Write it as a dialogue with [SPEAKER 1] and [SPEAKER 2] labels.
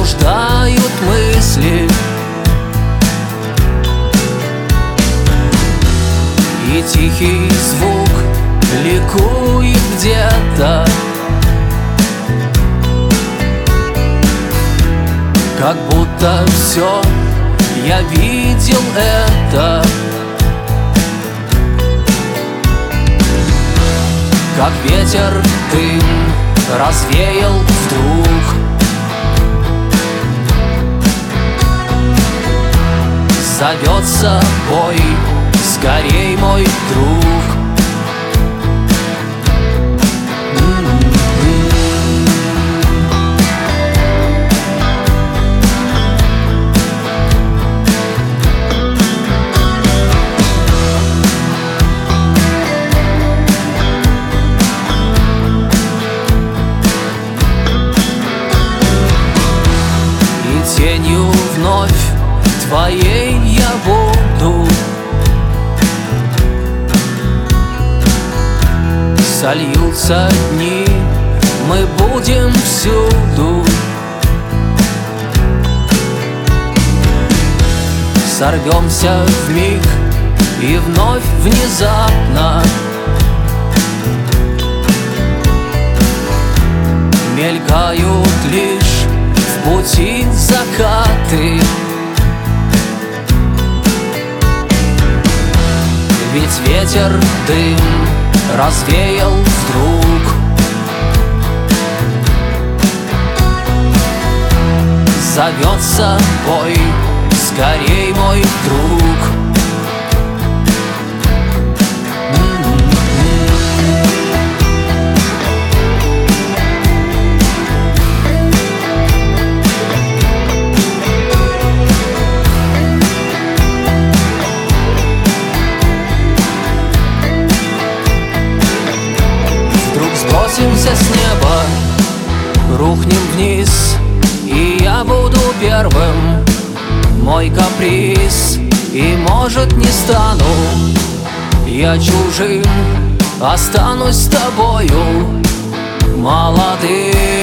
[SPEAKER 1] блуждают мысли, и тихий звук ликует где-то, как будто все я видел это. Как ветер дым развеял вдруг, зовет с собой: скорей, мой друг. Тенью вновь твоей я буду, сольются дни, мы будем всюду. Сорвемся вмиг и вновь внезапно мелькают лишь в пути закаты. Ведь ветер дым развеял вдруг, зовет с собой: скорей, мой друг. Сбросимся с неба, рухнем вниз, и я буду первым. Мой каприз, и может не стану я чужим, останусь с тобою молодым.